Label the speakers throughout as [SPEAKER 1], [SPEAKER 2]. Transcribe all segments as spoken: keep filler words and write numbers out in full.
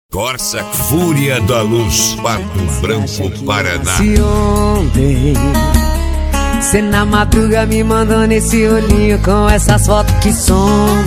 [SPEAKER 1] Corsa Fúria da Luz, Pato Branco, Paraná.
[SPEAKER 2] Se ontem, cê na madruga me mandando esse olhinho com essas fotos que some.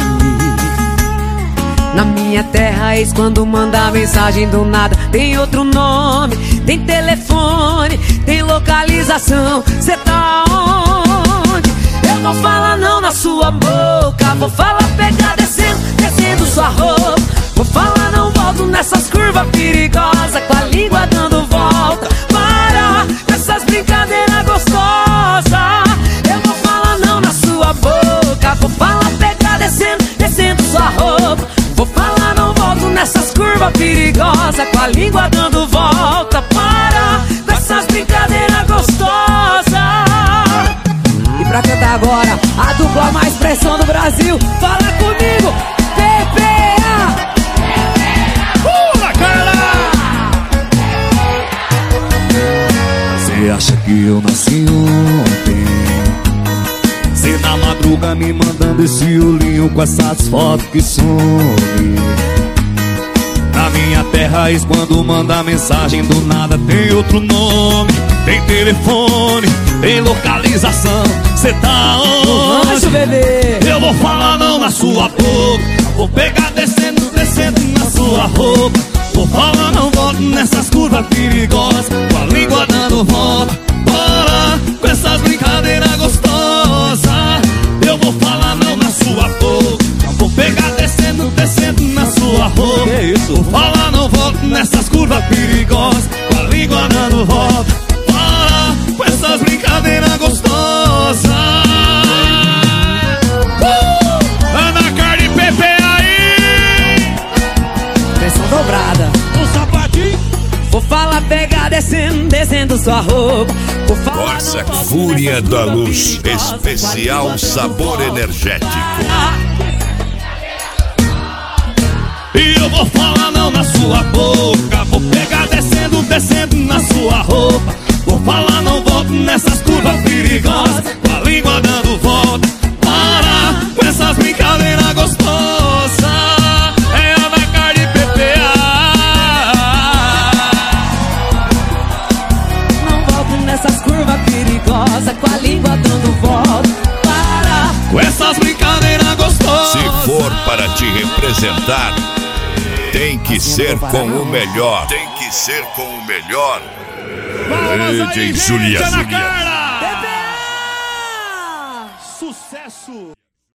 [SPEAKER 2] Na minha terra, ex quando manda mensagem do nada tem outro nome, tem telefone, tem localização. Cê tá onde? Eu vou falar não na sua boca, vou falar pegar descendo, descendo sua roupa. Vou falar não volto nessas curvas perigosas, com a língua dando volta. Para com essas brincadeiras gostosas. Eu vou falar não na sua boca, vou falar pegar descendo, descendo sua roupa. Vou falar não volto nessas curvas perigosas, com a língua dando volta. Para com essas brincadeiras gostosas. E pra cantar agora, a dupla mais pressão do Brasil, fala comigo, P P A. Pula, Carla!
[SPEAKER 3] Cê acha que eu nasci ontem? Cê na madruga me mandando esse olhinho com essas fotos que some. Na minha terra, ex quando manda mensagem do nada tem outro nome, tem telefone, tem localização. Cê tá onde?
[SPEAKER 2] Bebê.
[SPEAKER 3] Eu vou falar não na sua boca, vou pegar descendo, descendo na sua roupa. Vou falar não volto nessas curvas perigosas, com a língua dando volta. Para com essas brincadeiras gostosas. Eu vou falar não na sua boca, vou pegar descendo, descendo na sua roupa. Que isso? Vou falar não volto nessas curvas perigosas, com a língua dando volta. Para com essas brincadeiras gostosas. uh! Ana Carla e P P aí,
[SPEAKER 2] Pressão dobrada.
[SPEAKER 3] o sapatinho.
[SPEAKER 2] Vou falar pegar descendo, descendo sua roupa. Vou falar
[SPEAKER 1] Corsa
[SPEAKER 2] não volto
[SPEAKER 1] Fúria
[SPEAKER 2] nessas
[SPEAKER 1] da
[SPEAKER 2] curvas
[SPEAKER 1] Luz,
[SPEAKER 2] perigosas,
[SPEAKER 1] especial
[SPEAKER 2] com a língua
[SPEAKER 1] sabor
[SPEAKER 2] dando volta.
[SPEAKER 1] energético.
[SPEAKER 3] E eu vou falar não na sua boca, vou pegar descendo, descendo na sua roupa. Vou falar não volto nessas curvas perigosas, com a língua dando volta. Para com essas brincadeiras gostosas. É Ana Carla e P P A.
[SPEAKER 2] Não volto nessas curvas perigosas, com a língua dando volta. Para
[SPEAKER 3] Com essas brincadeiras gostosas.
[SPEAKER 1] Se for para te representar, tem que ser com o melhor. Tem que ser com o melhor. D J Juliano.
[SPEAKER 3] Ana Carla.